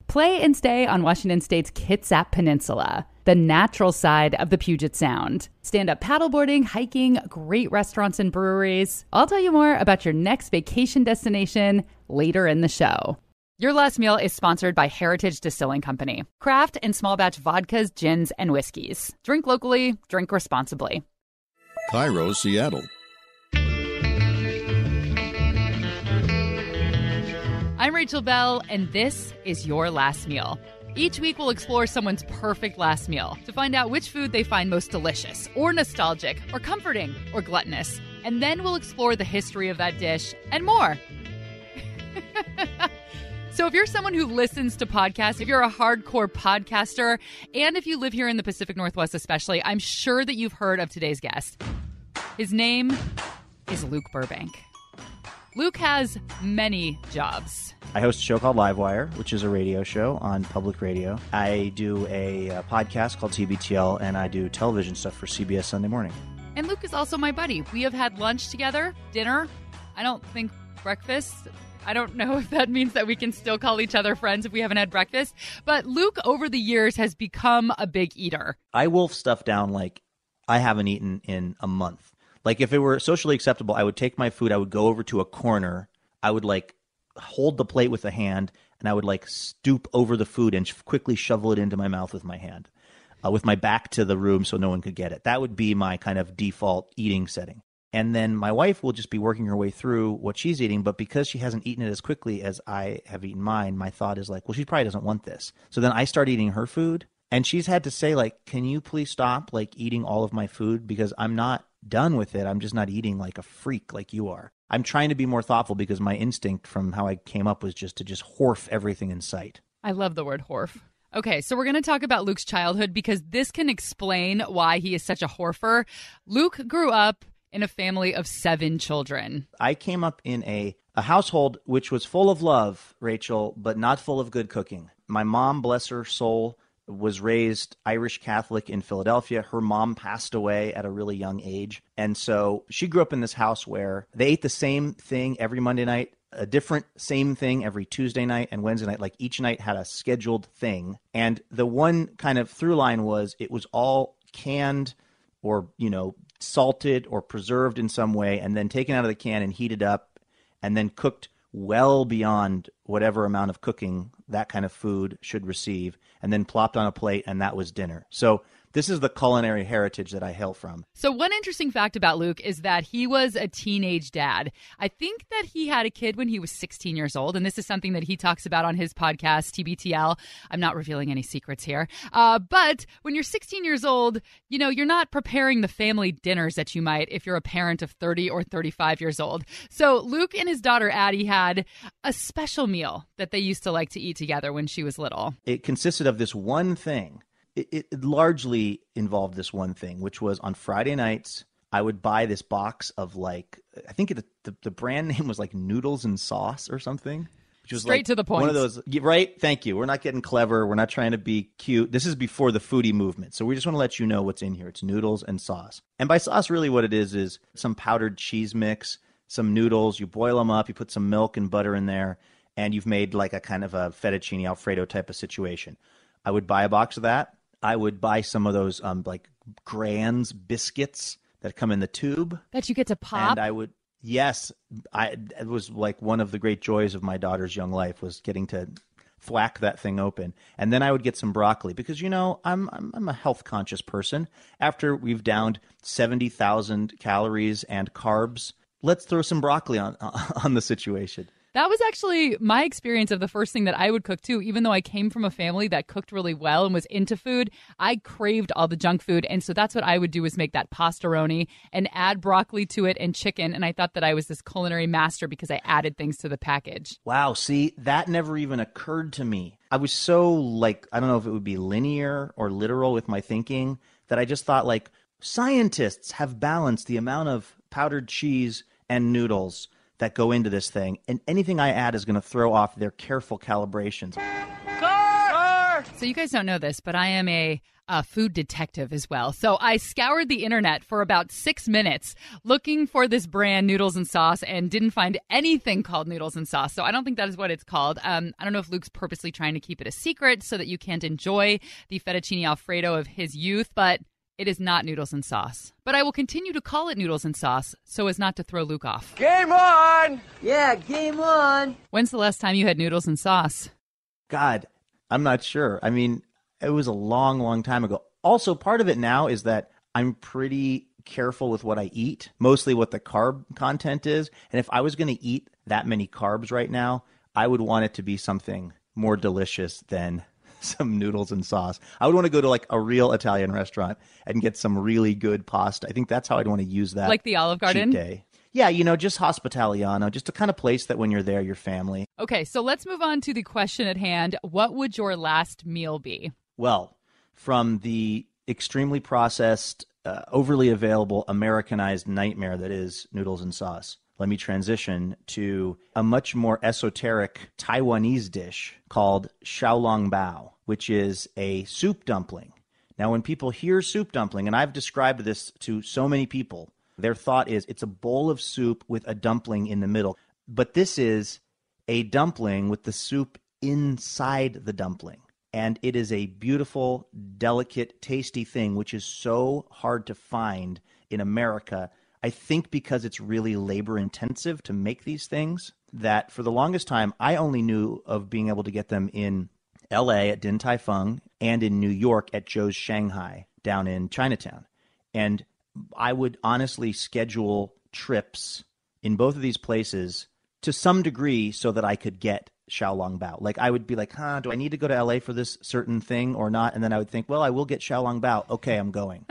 Play and stay on Washington State's Kitsap Peninsula, the natural side of the Puget Sound. Stand-up paddleboarding, hiking, great restaurants and breweries. I'll tell you more about your next vacation destination later in the show. Your Last Meal is sponsored by Heritage Distilling Company. Craft and small batch vodkas, gins, and whiskeys. Drink locally, drink responsibly. Cairo, Seattle. I'm Rachel Bell, and this is Your Last Meal. Each week, we'll explore someone's perfect last meal to find out which food they find most delicious, or nostalgic, or comforting, or gluttonous. And then we'll explore the history of that dish and more. So if you're someone who listens to podcasts, if you're a hardcore podcaster, and if you live here in the Pacific Northwest especially, I'm sure that you've heard of today's guest. His name is Luke Burbank. Luke has many jobs. I host a show called Livewire, which is a radio show on public radio. I do a podcast called TBTL, and I do television stuff for CBS Sunday Morning. And Luke is also my buddy. We have had lunch together, dinner, I don't think breakfast. I don't know if that means that we can still call each other friends if we haven't had breakfast. But Luke, over the years, has become a big eater. I wolf stuff down like I haven't eaten in a month. Like if it were socially acceptable, I would take my food, I would go over to a corner, I would like hold the plate with a hand, and I would like stoop over the food and quickly shovel it into my mouth with my hand, with my back to the room so no one could get it. That would be my kind of default eating setting. And then my wife will just be working her way through what she's eating, but because she hasn't eaten it as quickly as I have eaten mine, my thought is like, well, she probably doesn't want this. So then I start eating her food, and she's had to say like, can you please stop like eating all of my food because I'm not done with it. I'm just not eating like a freak like you are. I'm trying to be more thoughtful because my instinct from how I came up was just to whorf everything in sight. I love the word whorf. Okay, so we're going to talk about Luke's childhood because this can explain why he is such a whorfer. Luke grew up in a family of 7 children. I came up in a household which was full of love, Rachel, but not full of good cooking. My mom, bless her soul, was raised Irish Catholic in Philadelphia. Her mom passed away at a really young age. And so she grew up in this house where they ate the same thing every Monday night, a different same thing every Tuesday night and Wednesday night. Like each night had a scheduled thing. And the one kind of through line was it was all canned or, salted or preserved in some way and then taken out of the can and heated up and then cooked well beyond whatever amount of cooking that kind of food should receive, and then plopped on a plate, and that was dinner. So this is the culinary heritage that I hail from. So one interesting fact about Luke is that he was a teenage dad. I think that he had a kid when he was 16 years old, and this is something that he talks about on his podcast, TBTL. I'm not revealing any secrets here. But when you're 16 years old, you're not preparing the family dinners that you might if you're a parent of 30 or 35 years old. So Luke and his daughter, Addie, had a special meal that they used to like to eat together when she was little. It consisted of this one thing. It largely involved this one thing, which was on Friday nights, I would buy this box of like, I think the brand name was like Noodles and Sauce or something. Which was straight like to the point. One of those, right? Thank you. We're not getting clever. We're not trying to be cute. This is before the foodie movement. So we just want to let you know what's in here. It's noodles and sauce. And by sauce, really what it is some powdered cheese mix, some noodles. You boil them up. You put some milk and butter in there. And you've made like a kind of a fettuccine Alfredo type of situation. I would buy a box of that. I would buy some of those like Grands biscuits that come in the tube. That you get to pop? And I would, yes. It was like one of the great joys of my daughter's young life was getting to thwack that thing open. And then I would get some broccoli because, I'm a health conscious person. After we've downed 70,000 calories and carbs, let's throw some broccoli on the situation. That was actually my experience of the first thing that I would cook too. Even though I came from a family that cooked really well and was into food, I craved all the junk food. And so that's what I would do is make that pastaroni and add broccoli to it and chicken. And I thought that I was this culinary master because I added things to the package. Wow. See, that never even occurred to me. I was so like, I don't know if it would be linear or literal with my thinking that I just thought like scientists have balanced the amount of powdered cheese and noodles that go into this thing, and anything I add is going to throw off their careful calibrations. So you guys don't know this, but I am a a food detective as well. So I scoured the internet for about 6 minutes looking for this brand, Noodles and Sauce, and didn't find anything called Noodles and Sauce. So I don't think that is what it's called. I don't know if Luke's purposely trying to keep it a secret so that you can't enjoy the fettuccine Alfredo of his youth, but it is not Noodles and Sauce. But I will continue to call it Noodles and Sauce so as not to throw Luke off. Game on! Yeah, game on! When's the last time you had Noodles and Sauce? God, I'm not sure. I mean, it was a long, long time ago. Also, part of it now is that I'm pretty careful with what I eat, mostly what the carb content is. And if I was going to eat that many carbs right now, I would want it to be something more delicious than some noodles and sauce. I would want to go to like a real Italian restaurant and get some really good pasta. I think that's how I'd want to use that. Like the Olive Garden? Cheat day. Yeah, just hospitaliano, just the kind of place that when you're there, your family. Okay, so let's move on to the question at hand. What would your last meal be? Well, from the extremely processed, overly available, Americanized nightmare that is noodles and sauce, let me transition to a much more esoteric Taiwanese dish called xiaolongbao, which is a soup dumpling. Now, when people hear soup dumpling, and I've described this to so many people, their thought is it's a bowl of soup with a dumpling in the middle. But this is a dumpling with the soup inside the dumpling. And it is a beautiful, delicate, tasty thing, which is so hard to find in America. I think because it's really labor intensive to make these things, that for the longest time, I only knew of being able to get them in LA at Din Tai Fung and in New York at Joe's Shanghai down in Chinatown. And I would honestly schedule trips in both of these places to some degree so that I could get xiaolongbao. Like I would be like, do I need to go to LA for this certain thing or not? And then I would think, well, I will get xiaolongbao. Okay, I'm going.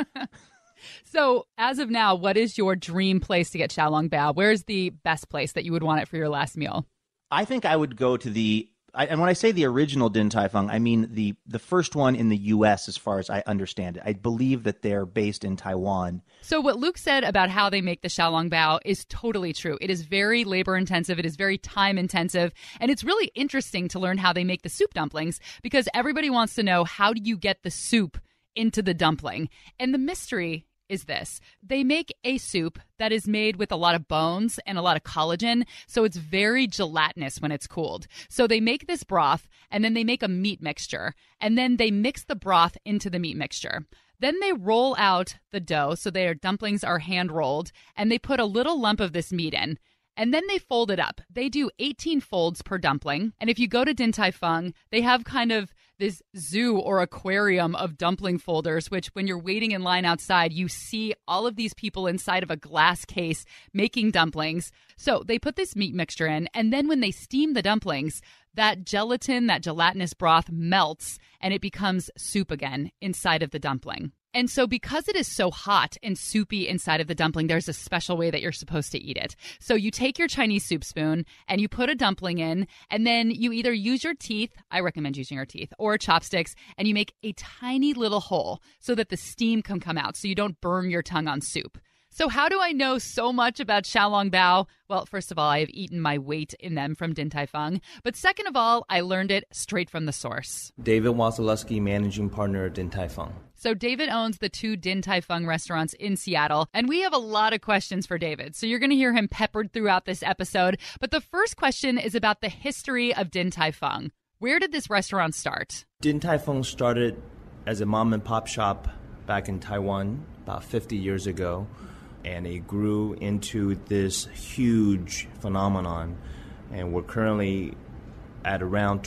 So as of now, what is your dream place to get xiaolongbao? Where's the best place that you would want it for your last meal? I think I would go to and when I say the original Din Tai Fung, I mean the first one in the U.S. as far as I understand it. I believe that they're based in Taiwan. So what Luke said about how they make the xiaolongbao is totally true. It is very labor intensive. It is very time intensive. And it's really interesting to learn how they make the soup dumplings because everybody wants to know, how do you get the soup into the dumpling? And the mystery is this. They make a soup that is made with a lot of bones and a lot of collagen, so it's very gelatinous when it's cooled. So they make this broth, and then they make a meat mixture, and then they mix the broth into the meat mixture. Then they roll out the dough, so their dumplings are hand-rolled, and they put a little lump of this meat in. And then they fold it up. They do 18 folds per dumpling. And if you go to Din Tai Fung, they have kind of this zoo or aquarium of dumpling folders, which when you're waiting in line outside, you see all of these people inside of a glass case making dumplings. So they put this meat mixture in, and then when they steam the dumplings, that gelatin, that gelatinous broth melts, and it becomes soup again inside of the dumpling. And so because it is so hot and soupy inside of the dumpling, there's a special way that you're supposed to eat it. So you take your Chinese soup spoon and you put a dumpling in, and then you either use your teeth, I recommend using your teeth, or chopsticks, and you make a tiny little hole so that the steam can come out so you don't burn your tongue on soup. So how do I know so much about xiaolongbao? Well, first of all, I have eaten my weight in them from Din Tai Fung. But second of all, I learned it straight from the source. David Wasilewski, managing partner at Din Tai Fung. So David owns the 2 Din Tai Fung restaurants in Seattle, and we have a lot of questions for David. So you're going to hear him peppered throughout this episode. But the first question is about the history of Din Tai Fung. Where did this restaurant start? Din Tai Fung started as a mom and pop shop back in Taiwan about 50 years ago. And it grew into this huge phenomenon. And we're currently at around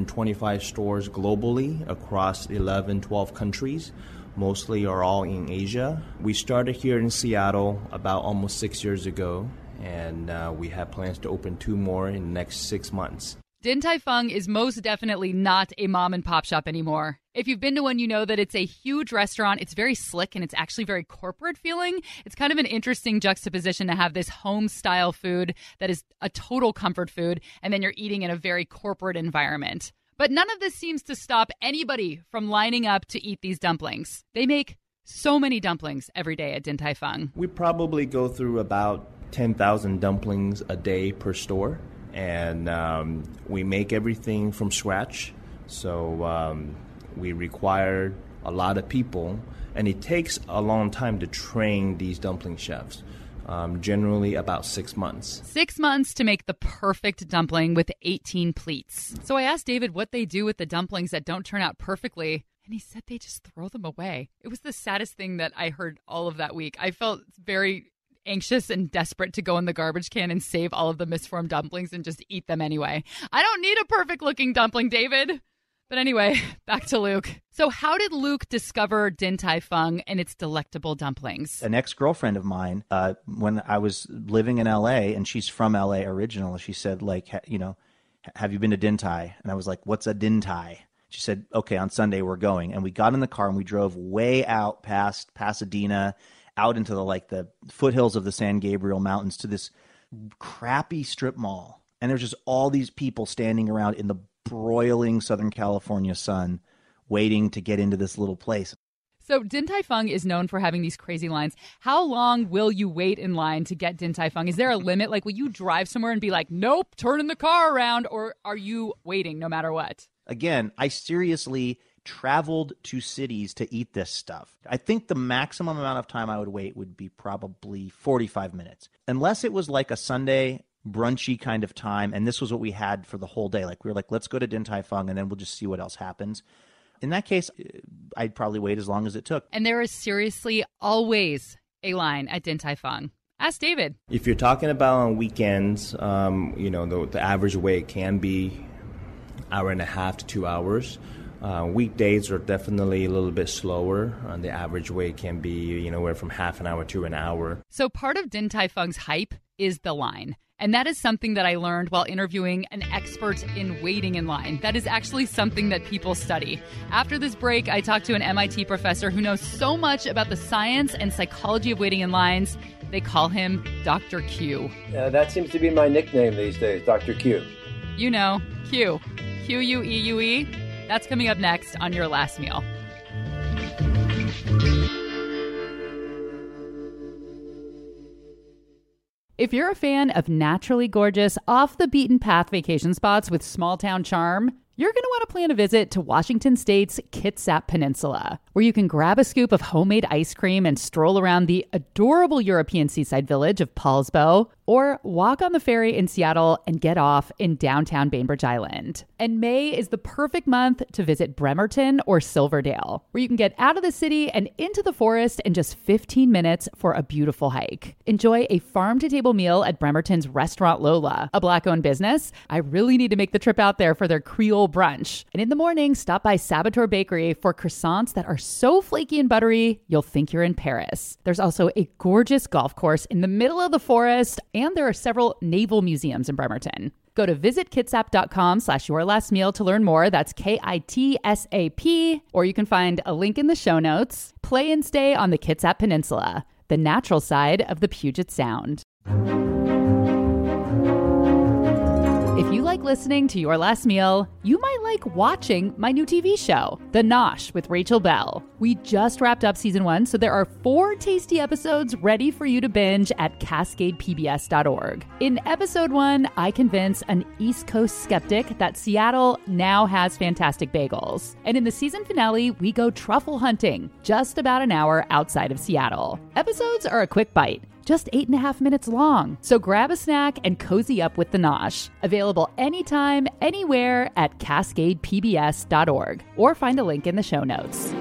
125 stores globally across 11, 12 countries. Mostly are all in Asia. We started here in Seattle about almost 6 years ago. And we have plans to open 2 more in the next 6 months. Din Tai Fung is most definitely not a mom and pop shop anymore. If you've been to one, you know that it's a huge restaurant. It's very slick and it's actually very corporate feeling. It's kind of an interesting juxtaposition to have this home-style food that is a total comfort food, and then you're eating in a very corporate environment. But none of this seems to stop anybody from lining up to eat these dumplings. They make so many dumplings every day at Din Tai Fung. We probably go through about 10,000 dumplings a day per store. And we make everything from scratch. So we require a lot of people, and it takes a long time to train these dumpling chefs. Generally about 6 months. 6 months to make the perfect dumpling with 18 pleats. So I asked David what they do with the dumplings that don't turn out perfectly, and he said they just throw them away. It was the saddest thing that I heard all of that week. I felt very anxious and desperate to go in the garbage can and save all of the misformed dumplings and just eat them anyway. I don't need a perfect looking dumpling, David. But anyway, back to Luke. So how did Luke discover Din Tai Fung and its delectable dumplings? An ex-girlfriend of mine, when I was living in L.A., and she's from L.A. originally, she said, like, have you been to Din Tai? And I was like, what's a Din Tai? She said, okay, on Sunday we're going. And we got in the car and we drove way out past Pasadena, out into the foothills of the San Gabriel Mountains to this crappy strip mall. And there's just all these people standing around in the broiling Southern California sun waiting to get into this little place. So Din Tai Fung is known for having these crazy lines. How long will you wait in line to get Din Tai Fung? Is there a limit? Like, will you drive somewhere and be like, nope, turning the car around? Or are you waiting no matter what? Again, I seriously traveled to cities to eat this stuff. I think the maximum amount of time I would wait would be probably 45 minutes. Unless it was like a Sunday brunchy kind of time, and this was what we had for the whole day. Like, we were like, let's go to Din Tai Fung, and then we'll just see what else happens. In that case, I'd probably wait as long as it took. And there is seriously always a line at Din Tai Fung. Ask David. If you're talking about on weekends, the average wait can be hour and a half to 2 hours. Weekdays are definitely a little bit slower. The average wait can be anywhere from half an hour to an hour. So part of Din Tai Fung's hype is the line. And that is something that I learned while interviewing an expert in waiting in line. That is actually something that people study. After this break, I talked to an MIT professor who knows so much about the science and psychology of waiting in lines. They call him Dr. Q. That seems to be my nickname these days, Dr. Q. You know, Q. Q-U-E-U-E. That's coming up next on Your Last Meal. If you're a fan of naturally gorgeous, off-the-beaten-path vacation spots with small-town charm, you're going to want to plan a visit to Washington State's Kitsap Peninsula, where you can grab a scoop of homemade ice cream and stroll around the adorable European seaside village of Paulsbo, or walk on the ferry in Seattle and get off in downtown Bainbridge Island. And May is the perfect month to visit Bremerton or Silverdale, where you can get out of the city and into the forest in just 15 minutes for a beautiful hike. Enjoy a farm-to-table meal at Bremerton's Restaurant Lola, a Black-owned business. I really need to make the trip out there for their Creole brunch. And in the morning, stop by Saboteur Bakery for croissants that are so flaky and buttery, you'll think you're in Paris. There's also a gorgeous golf course in the middle of the forest, and there are several naval museums in Bremerton. Go to visitkitsap.com/yourlastmeal to learn more. That's KITSAP. Or you can find a link in the show notes. Play and stay on the Kitsap Peninsula, the natural side of the Puget Sound. If you like listening to Your Last Meal, you might like watching my new TV show, The Nosh with Rachel Bell. We just wrapped up season 1, so there are 4 tasty episodes ready for you to binge at CascadePBS.org. In episode 1, I convince an East Coast skeptic that Seattle now has fantastic bagels. And in the season finale, we go truffle hunting, just about an hour outside of Seattle. Episodes are a quick bite, just 8.5 minutes long. So grab a snack and cozy up with The Nosh. Available anytime, anywhere at CascadePBS.org, or find a link in the show notes.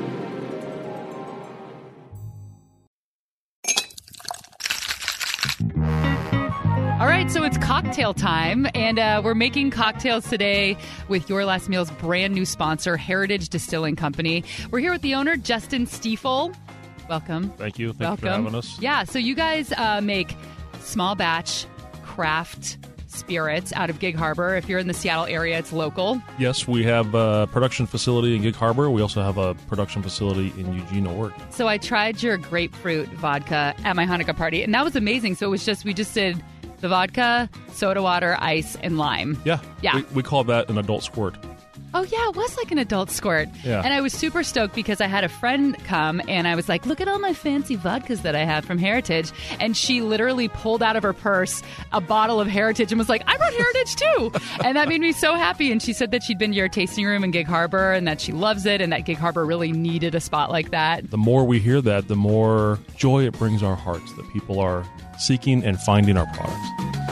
All right, so it's cocktail time, and we're making cocktails today with Your Last Meal's brand new sponsor, Heritage Distilling Company. We're here with the owner, Justin Stiefel. Welcome. Thank you. Thanks for having us. Yeah, so you guys make small batch craft spirits out of Gig Harbor. If you're in the Seattle area, it's local. Yes, we have a production facility in Gig Harbor. We also have a production facility in Eugene, Oregon. So I tried your grapefruit vodka at my Hanukkah party, and that was amazing. So it was we just did the vodka, soda water, ice, and lime. Yeah. We call that an adult squirt. Oh, yeah, it was like an adult squirt. Yeah. And I was super stoked because I had a friend come and I was like, look at all my fancy vodkas that I have from Heritage. And she literally pulled out of her purse a bottle of Heritage and was like, I brought Heritage too. And that made me so happy. And she said that she'd been to your tasting room in Gig Harbor and that she loves it and that Gig Harbor really needed a spot like that. The more we hear that, the more joy it brings our hearts that people are seeking and finding our products.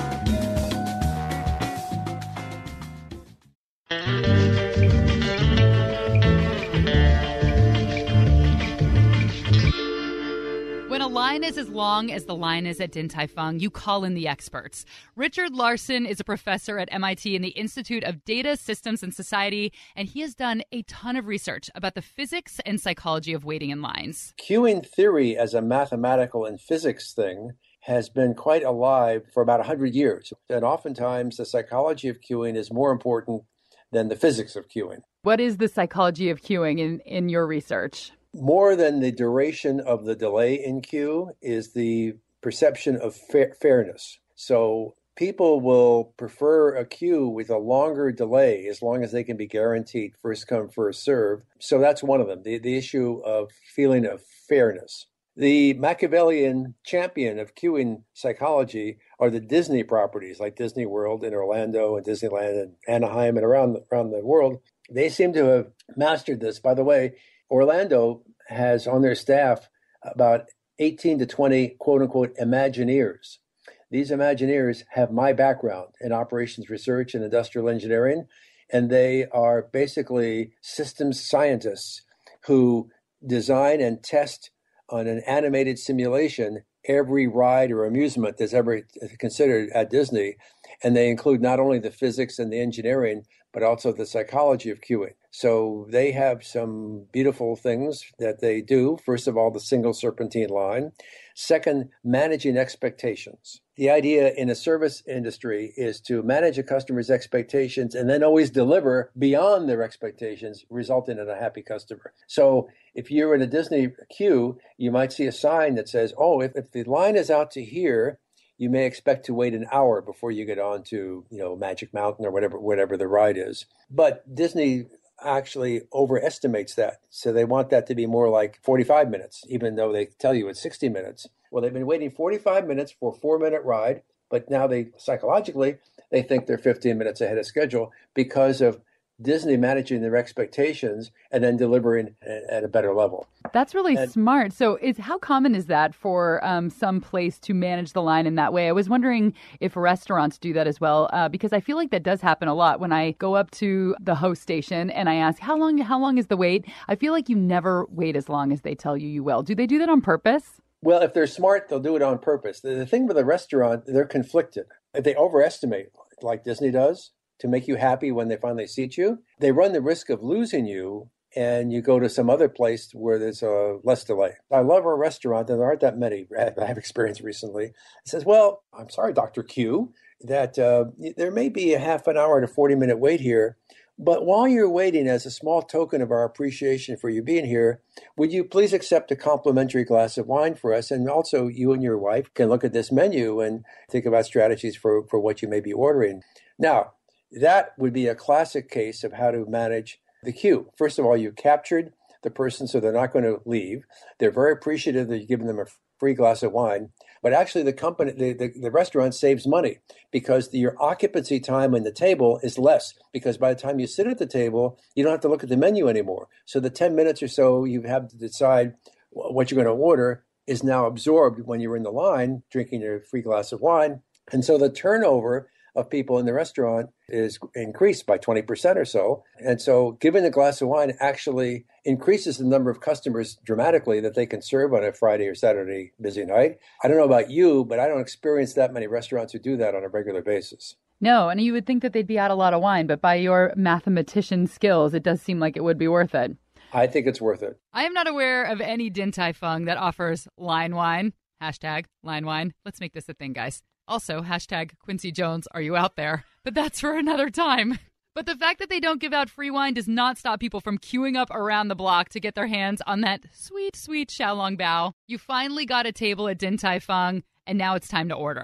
When a line is as long as the line is at Din Tai Fung, you call in the experts. Richard Larson is a professor at MIT in the Institute of Data, Systems, and Society, and he has done a ton of research about the physics and psychology of waiting in lines. Queuing theory as a mathematical and physics thing has been quite alive for about 100 years. And oftentimes the psychology of queuing is more important than the physics of queuing. What is the psychology of queuing in your research? More than the duration of the delay in queue is the perception of fairness. So people will prefer a queue with a longer delay as long as they can be guaranteed first come, first serve. So that's one of them, the issue of feeling of fairness. The Machiavellian champion of queuing psychology are the Disney properties like Disney World in Orlando and Disneyland and Anaheim and around the world. They seem to have mastered this. By the way, Orlando has on their staff about 18 to 20 quote-unquote Imagineers. These Imagineers have my background in operations research and industrial engineering, and they are basically systems scientists who design and test on an animated simulation every ride or amusement that's ever considered at Disney. And they include not only the physics and the engineering, but also the psychology of queuing. So they have some beautiful things that they do. First of all, the single serpentine line. Second, managing expectations. The idea in a service industry is to manage a customer's expectations and then always deliver beyond their expectations, resulting in a happy customer. So if you're in a Disney queue, you might see a sign that says, oh, if the line is out to here, you may expect to wait an hour before you get on to, Magic Mountain or whatever the ride is. But Disney actually overestimates that. So they want that to be more like 45 minutes, even though they tell you it's 60 minutes. Well, they've been waiting 45 minutes for a 4-minute ride, but now they psychologically think they're 15 minutes ahead of schedule because of Disney managing their expectations and then delivering at a better level. That's really smart. So how common is that for some place to manage the line in that way? I was wondering if restaurants do that as well, because I feel like that does happen a lot. When I go up to the host station and I ask, how long is the wait? I feel like you never wait as long as they tell you will. Do they do that on purpose? Well, if they're smart, they'll do it on purpose. The thing with a restaurant, they're conflicted. If they overestimate, like Disney does, to make you happy when they finally seat you, they run the risk of losing you and you go to some other place where there's less delay. I love our restaurant, and there aren't that many I have experienced recently. It says, well, I'm sorry, Dr. Q, that there may be a half an hour to 40-minute wait here, but while you're waiting, as a small token of our appreciation for you being here, would you please accept a complimentary glass of wine for us? And also, you and your wife can look at this menu and think about strategies for what you may be ordering. Now, that would be a classic case of how to manage the queue. First of all, you captured the person so they're not going to leave. They're very appreciative that you're giving them a free glass of wine. But actually, the company, the restaurant saves money because your occupancy time on the table is less, because by the time you sit at the table, you don't have to look at the menu anymore. So the 10 minutes or so you have to decide what you're going to order is now absorbed when you're in the line drinking your free glass of wine. And so the turnover of people in the restaurant is increased by 20% or so. And so giving a glass of wine actually increases the number of customers dramatically that they can serve on a Friday or Saturday busy night. I don't know about you, but I don't experience that many restaurants who do that on a regular basis. No, and you would think that they'd be out a lot of wine, but by your mathematician skills, it does seem like it would be worth it. I think it's worth it. I am not aware of any Din Tai Fung that offers line wine. Hashtag line wine. Let's make this a thing, guys. Also, hashtag Quincy Jones, are you out there? But that's for another time. But the fact that they don't give out free wine does not stop people from queuing up around the block to get their hands on that sweet, sweet Xiaolong Bao. You finally got a table at Din Tai Fung, and now it's time to order.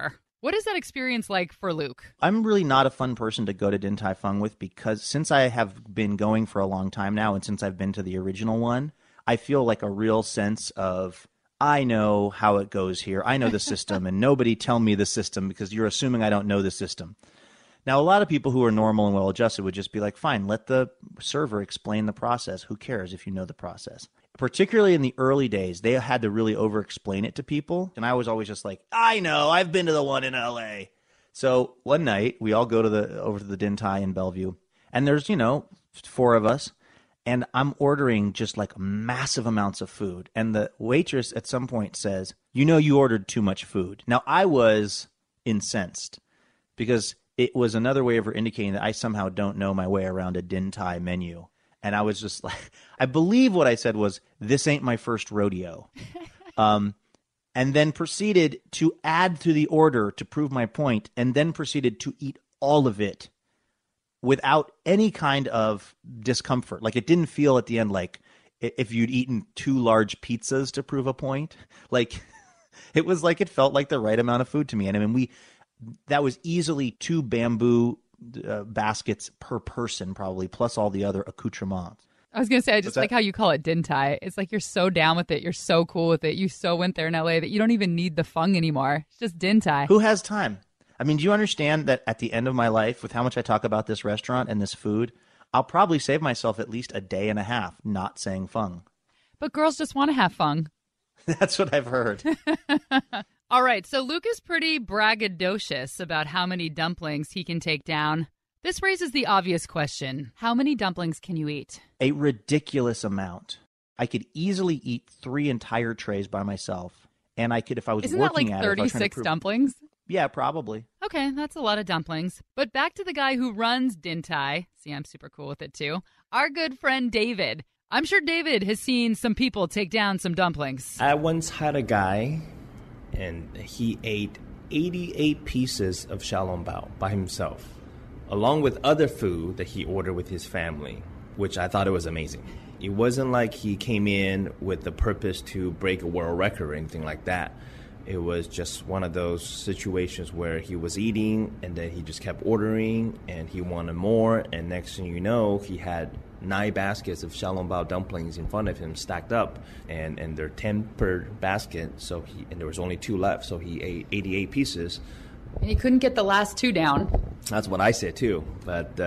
What is that experience like for Luke? I'm really not a fun person to go to Din Tai Fung with because since I have been going for a long time now and since I've been to the original one, I feel like a real sense of, I know how it goes here. I know the system, and nobody tell me the system because you're assuming I don't know the system. Now, a lot of people who are normal and well-adjusted would just be like, fine, let the server explain the process. Who cares if you know the process? Particularly in the early days, they had to really over-explain it to people. And I was always just like, I know, I've been to the one in L.A. So one night, we all go to over to the Din Tai in Bellevue. And there's, 4 of us. And I'm ordering just like massive amounts of food. And the waitress at some point says, you ordered too much food. Now, I was incensed because it was another way of her indicating that I somehow don't know my way around a Din Tai menu. And I was just like, I believe what I said was, this ain't my first rodeo. And then proceeded to add to the order to prove my point, and then proceeded to eat all of it without any kind of discomfort. Like, it didn't feel at the end like if you'd eaten 2 large pizzas to prove a point. Like, it was like it felt like the right amount of food to me. And I mean, that was easily 2 bamboo baskets per person, probably, plus all the other accoutrements. I was going to say, I just like how you call it Din Tai. It's like you're so down with it. You're so cool with it. You so went there in LA that you don't even need the fung anymore. It's just Din Tai. Who has time? I mean, do you understand that at the end of my life, with how much I talk about this restaurant and this food, I'll probably save myself at least a day and a half not saying fung. But girls just want to have fung. That's what I've heard. All right, so Luke is pretty braggadocious about how many dumplings he can take down. This raises the obvious question. How many dumplings can you eat? A ridiculous amount. I could easily eat 3 entire trays by myself. And I could, if I was Isn't working that at like it. 36 dumplings? Yeah, probably. Okay, that's a lot of dumplings. But back to the guy who runs Din Tai. See, I'm super cool with it too. Our good friend David. I'm sure David has seen some people take down some dumplings. I once had a guy, and he ate 88 pieces of xiaolongbao by himself, along with other food that he ordered with his family, which I thought it was amazing. It wasn't like he came in with the purpose to break a world record or anything like that. It was just one of those situations where he was eating and then he just kept ordering and he wanted more, and next thing you know, he had 9 baskets of xiaolongbao dumplings in front of him stacked up, and they're 10 per basket, and there was only 2 left, so he ate 88 pieces. And he couldn't get the last 2 down. That's what I said too, but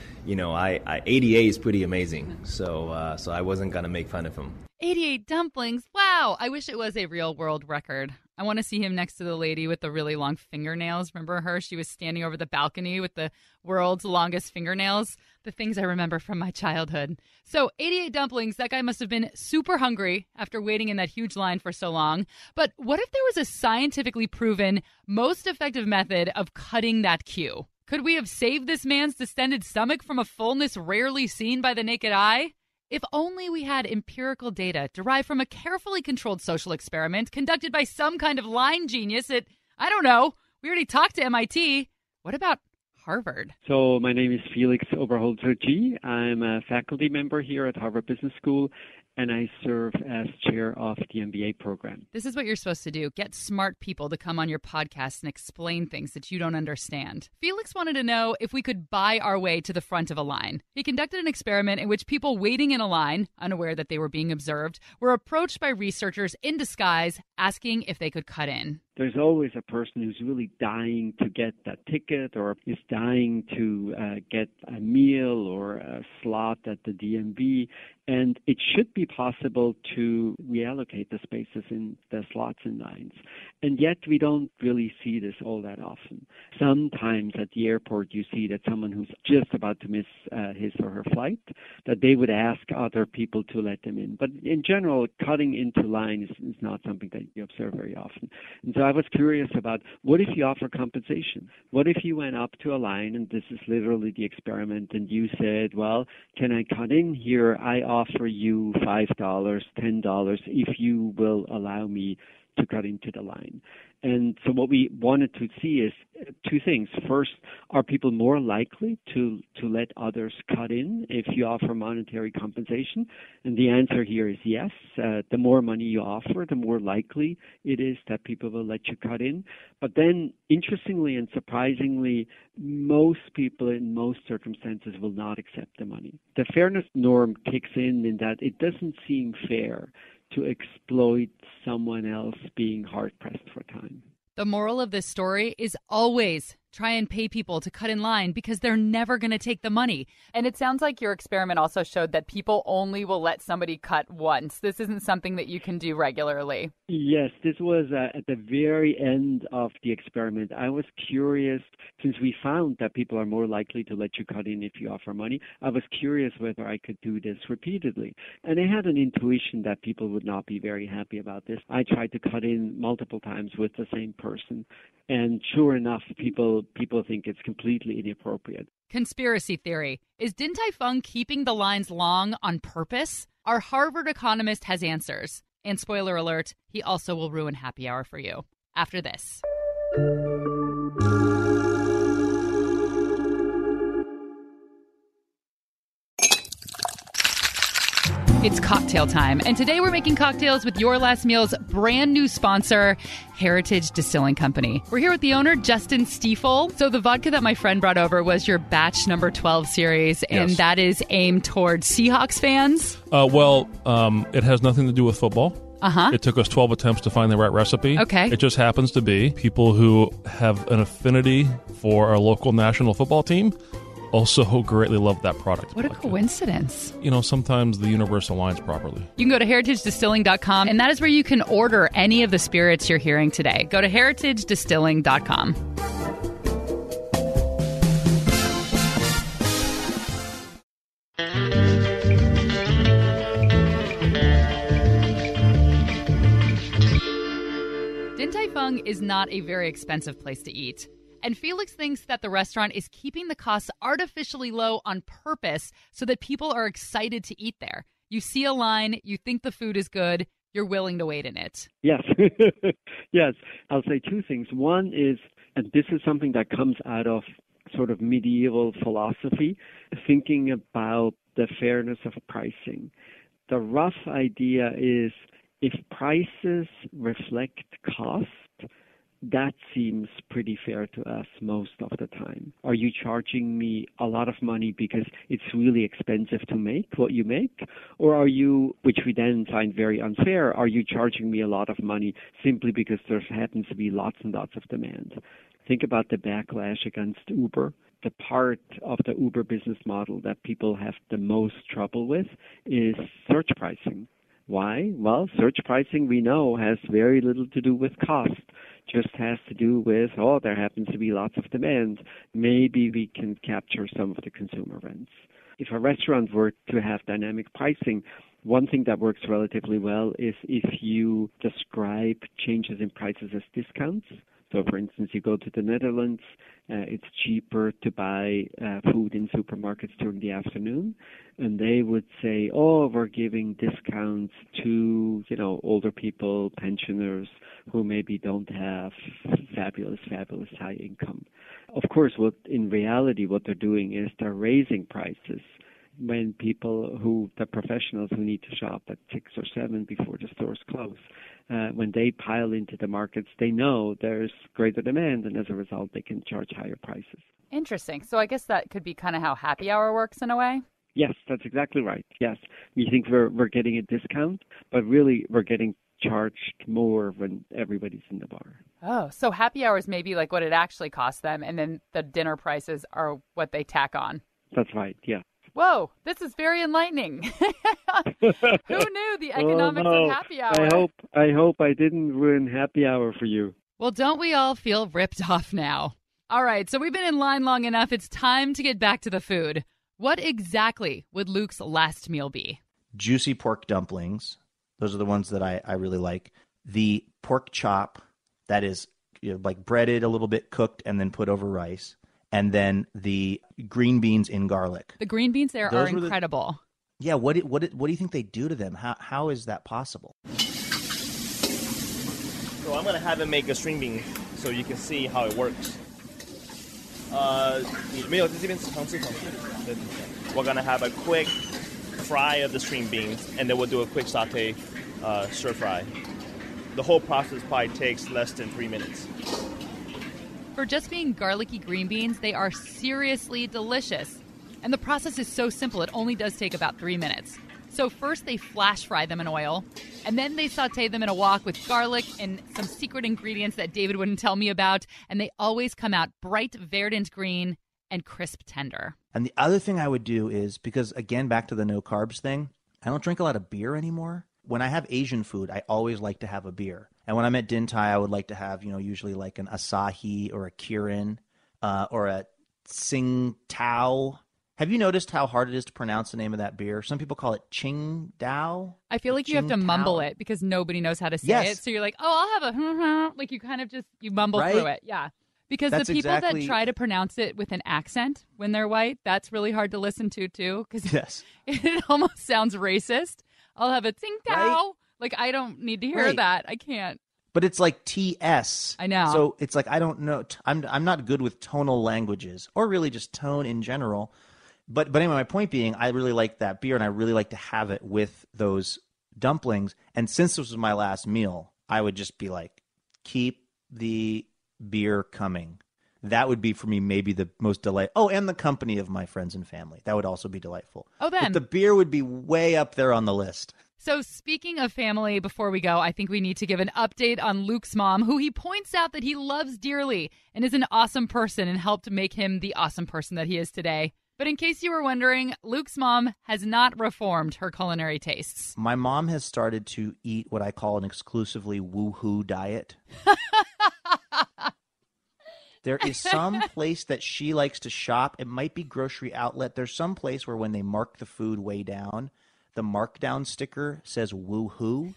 88 is pretty amazing, so I wasn't gonna make fun of him. 88 dumplings. Wow. I wish it was a real world record. I want to see him next to the lady with the really long fingernails. Remember her? She was standing over the balcony with the world's longest fingernails. The things I remember from my childhood. So 88 dumplings. That guy must have been super hungry after waiting in that huge line for so long. But what if there was a scientifically proven, most effective method of cutting that queue? Could we have saved this man's distended stomach from a fullness rarely seen by the naked eye? If only we had empirical data derived from a carefully controlled social experiment conducted by some kind of line genius at, I don't know, we already talked to MIT. What about Harvard? So my name is Felix Oberholzer-G. I'm a faculty member here at Harvard Business School, and I serve as chair of the MBA program. This is what you're supposed to do. Get smart people to come on your podcast and explain things that you don't understand. Felix wanted to know if we could buy our way to the front of a line. He conducted an experiment in which people waiting in a line, unaware that they were being observed, were approached by researchers in disguise, asking if they could cut in. There's always a person who's really dying to get that ticket or is dying to get a meal or a slot at the DMV. And it should be possible to reallocate the spaces in the slots in lines. And yet we don't really see this all that often. Sometimes at the airport you see that someone who's just about to miss his or her flight, that they would ask other people to let them in. But in general, cutting into line is not something that you observe very often. And so I was curious about, what if you offer compensation? What if you went up to a line, and this is literally the experiment, and you said, well, can I cut in here? I offer you $5, $10 if you will allow me to cut into the line. And so what we wanted to see is two things. First, are people more likely to let others cut in if you offer monetary compensation? And the answer here is yes. The more money you offer, the more likely it is that people will let you cut in. But then, interestingly and surprisingly, most people in most circumstances will not accept the money. The fairness norm kicks in that it doesn't seem fair to exploit someone else being hard-pressed for time. The moral of this story is always try and pay people to cut in line because they're never going to take the money. And it sounds like your experiment also showed that people only will let somebody cut once. This isn't something that you can do regularly. Yes, this was at the very end of the experiment. I was curious, since we found that people are more likely to let you cut in if you offer money, I was curious whether I could do this repeatedly. And I had an intuition that people would not be very happy about this. I tried to cut in multiple times with the same person. And sure enough, people think it's completely inappropriate. Conspiracy theory. Is Din Tai Fung keeping the lines long on purpose? Our Harvard economist has answers. And spoiler alert, he also will ruin happy hour for you. After this. It's cocktail time, and today we're making cocktails with Your Last Meal's brand new sponsor, Heritage Distilling Company. We're here with the owner, Justin Stiefel. So the vodka that my friend brought over was your batch number 12 series, and that is aimed towards Seahawks fans? It has nothing to do with football. It took us 12 attempts to find the right recipe. Okay. It just happens to be people who have an affinity for our local national football team also greatly love that product. What a coincidence. You know, sometimes the universe aligns properly. You can go to heritagedistilling.com, and that is where you can order any of the spirits you're hearing today. Go to heritagedistilling.com. Din Tai Fung is not a very expensive place to eat. And Felix thinks that the restaurant is keeping the costs artificially low on purpose so that people are excited to eat there. You see a line, you think the food is good, you're willing to wait in it. Yes. Yes. I'll say two things. One is, and this is something that comes out of sort of medieval philosophy, thinking about the fairness of pricing. The rough idea is if prices reflect cost, that seems pretty fair to us most of the time. Are you charging me a lot of money because it's really expensive to make what you make? Or are you, which we then find very unfair, are you charging me a lot of money simply because there happens to be lots and lots of demand? Think about the backlash against Uber. The part of the Uber business model that people have the most trouble with is surge pricing. Why? Well, surge pricing, we know, has very little to do with cost. Just has to do with, there happens to be lots of demand. Maybe we can capture some of the consumer rents. If a restaurant were to have dynamic pricing, one thing that works relatively well is if you describe changes in prices as discounts. So, for instance, you go to the Netherlands, it's cheaper to buy food in supermarkets during the afternoon, and they would say, we're giving discounts to, older people, pensioners who maybe don't have fabulous high income. Of course, in reality, what they're doing is they're raising prices when the professionals who need to shop at 6 or 7 before the stores close, when they pile into the markets, they know there's greater demand, and as a result, they can charge higher prices. Interesting. So I guess that could be kind of how happy hour works in a way? Yes, that's exactly right. Yes. We think we're getting a discount, but really we're getting charged more when everybody's in the bar. Oh, so happy hour is maybe like what it actually costs them, and then the dinner prices are what they tack on. That's right, yeah. Whoa, this is very enlightening. Who knew the economics of happy hour? I hope I didn't ruin happy hour for you. Well, don't we all feel ripped off now? All right, so we've been in line long enough. It's time to get back to the food. What exactly would Luke's last meal be? Juicy pork dumplings. Those are the ones that I really like. The pork chop that is like breaded a little bit, cooked, and then put over rice. And then the green beans in garlic. The green beans there are incredible. Yeah, what do you think they do to them? How is that possible? So I'm going to have him make a string bean so you can see how it works. 没有在这边尝试。We're going to have a quick fry of the string beans, and then we'll do a quick saute stir fry. The whole process probably takes less than 3 minutes. For just being garlicky green beans, they are seriously delicious. And the process is so simple, it only does take about 3 minutes. So first they flash fry them in oil, and then they saute them in a wok with garlic and some secret ingredients that David wouldn't tell me about, and they always come out bright verdant green and crisp tender. And the other thing I would do is, because again, back to the no carbs thing, I don't drink a lot of beer anymore. When I have Asian food, I always like to have a beer. And when I'm at Din Tai, I would like to have, usually like an Asahi or a Kirin or a Tsingtao. Have you noticed how hard it is to pronounce the name of that beer? Some people call it Qingdao. I feel like you have to mumble it because nobody knows how to say it. So you're like, oh, I'll have a like you kind of just you mumble through it. Yeah. Because the people that try to pronounce it with an accent when they're white, that's really hard to listen to too. Because it almost sounds racist. I'll have a Tsingtao. Right? Like I don't need to hear that. I can't. But it's like TS. I know. So it's like I don't know. I'm not good with tonal languages or really just tone in general. But anyway, my point being, I really like that beer, and I really like to have it with those dumplings. And since this was my last meal, I would just be like, keep the beer coming. That would be, for me, maybe the most delightful. Oh, and the company of my friends and family. That would also be delightful. Oh, then. But the beer would be way up there on the list. So speaking of family, before we go, I think we need to give an update on Luke's mom, who he points out that he loves dearly and is an awesome person and helped make him the awesome person that he is today. But in case you were wondering, Luke's mom has not reformed her culinary tastes. My mom has started to eat what I call an exclusively woohoo diet. There is some place that she likes to shop. It might be Grocery Outlet. There's some place where when they mark the food way down, the markdown sticker says woohoo.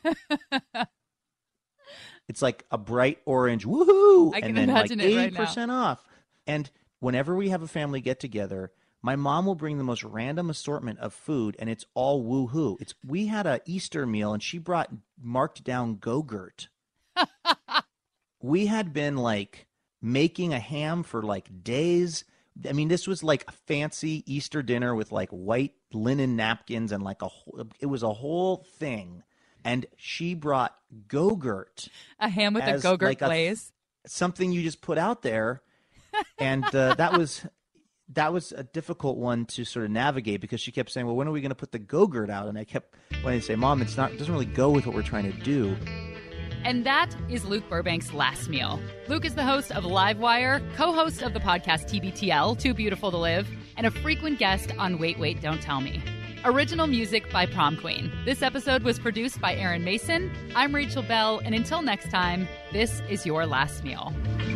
It's like a bright orange woohoo. I can and then imagine like 80% it right now. off. And whenever we have a family get together, my mom will bring the most random assortment of food, and it's all woohoo. We had an Easter meal, and she brought marked down Go-Gurt. We had been like making a ham for like days. I mean, this was like a fancy Easter dinner with like white linen napkins and like it was a whole thing. And she brought Go-Gurt. A ham with a Go-Gurt like glaze. Something you just put out there. And that was a difficult one to sort of navigate because she kept saying, well, when are we going to put the Go-Gurt out? And I kept wanting to say, Mom, it doesn't really go with what we're trying to do. And that is Luke Burbank's last meal. Luke is the host of Livewire, co-host of the podcast TBTL, Too Beautiful to Live, and a frequent guest on Wait, Wait, Don't Tell Me. Original music by Prom Queen. This episode was produced by Aaron Mason. I'm Rachel Bell, and until next time, this is your last meal.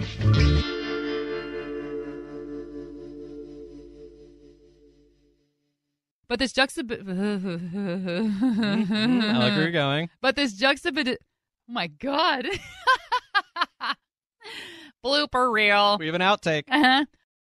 But this I like where you're going. But this oh my God. Blooper reel. We have an outtake.